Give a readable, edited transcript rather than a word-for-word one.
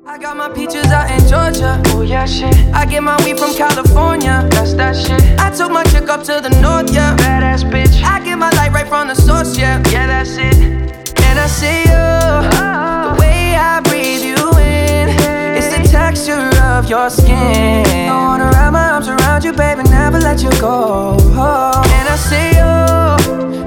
I got my peaches out in Georgia. Oh yeah, shit. I get my weed from California. That's that shit. I took my chick up to the north, yeah. Badass bitch. I get my light right from the source, yeah. Yeah, that's it. And I see you, the way I breathe you in. It's the texture of your skin. I wanna wrap my arms around you, baby, never let you go. And I see you,